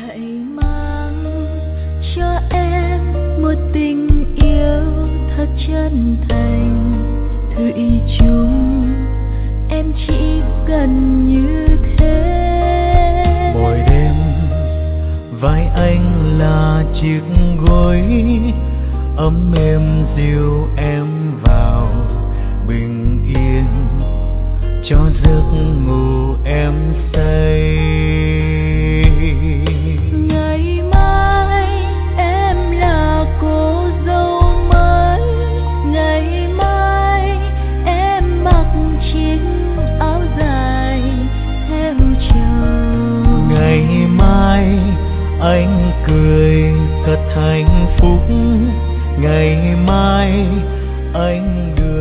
hãy mang cho em một tình yêu thật chân thành thủy chung, em chỉ cần như thế. Mỗi đêm vai anh là chiếc gối ấm êm dịu em vào bình yên, cho giấc ngủ em say. Ngày mai em là cô dâu mới, ngày mai em mặc chiếc áo dài theo chồng. Ngày mai anh cười thật hạnh phúc, ngày mai anh được